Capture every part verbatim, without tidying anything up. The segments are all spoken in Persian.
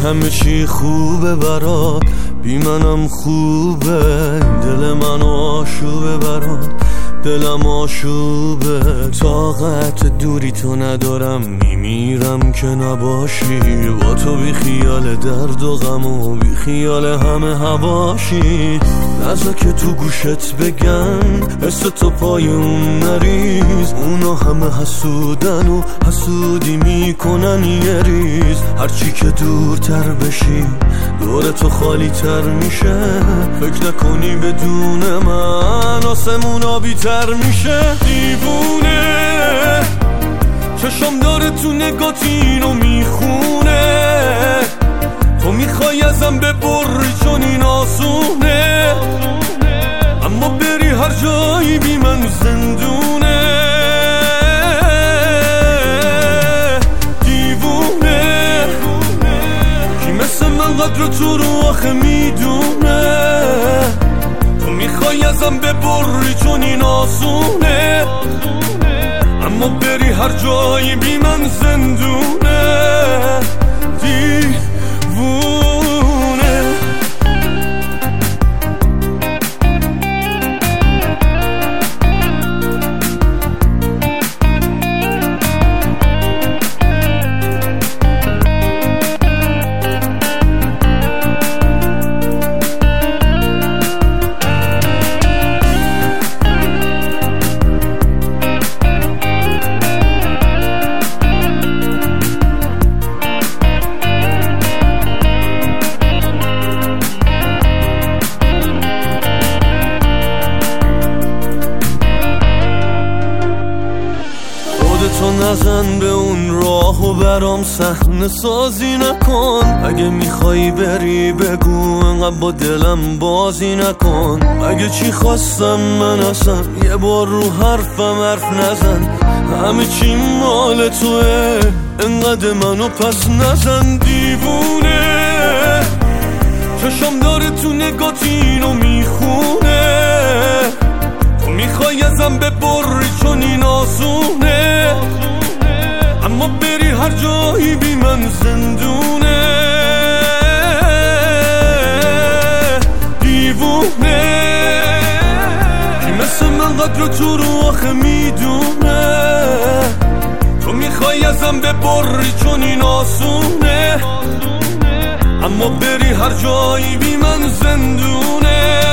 همه چی خوبه برات، بی منم خوبه، دل من آشوبه برات، دلم آشوبه. طاقت دوری تو ندارم، میمیرم که نباشی، با تو بی خیال درد و غم و بی خیال همه هواشی. نذار که تو گوشت بگن حس تو پای اون نریز، اونا همه حسودن و حسودی میکنن یه ریز. هرچی که دورتر بشی دور تو خالی تر میشه، فکر نکنی بدون من آسمون آبی تر میشه. دیوونه چشم داره تو نگات اینو میخونه، تو میخوای ازم ببری چون این آسونه، اما بری هر جایی بی من زندونه. دیوونه کی مثل من قدر تو رو آخه میدونه، تو میخوای ازم ببری چون این آسونه، اما بری هر جایی بی من زندونه. دیوونه تو نزن به اون راه و برام صحنه سازی نکن، اگه میخوایی بری بگو انقدر با دلم بازی نکن. اگه چی خواستم من اصلا یه بار رو حرفم حرف نزن، همه چی مال توه انقدر منو پس نزن. دیوونه چشم داره تو نگات اینو میخونه، تو میخوای ازم ببری چون این آسونه، اما بری هر جایی بی من زندونه. دیوونه کی مثل من قدر تو رو آخه میدونه، تو میخوای ازم ببری چون این آسونه، اما بری هر جایی بی من زندونه.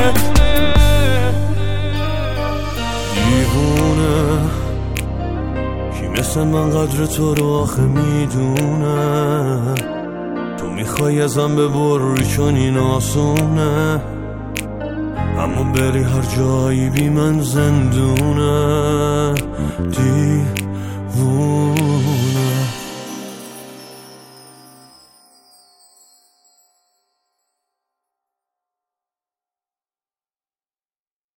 دیوونه کی مثل من قدر تو رو آخه میدونه، تو میخوای ازم ببری چون این آسونه، اما بری هر جایی بی من زندونه. دیوونه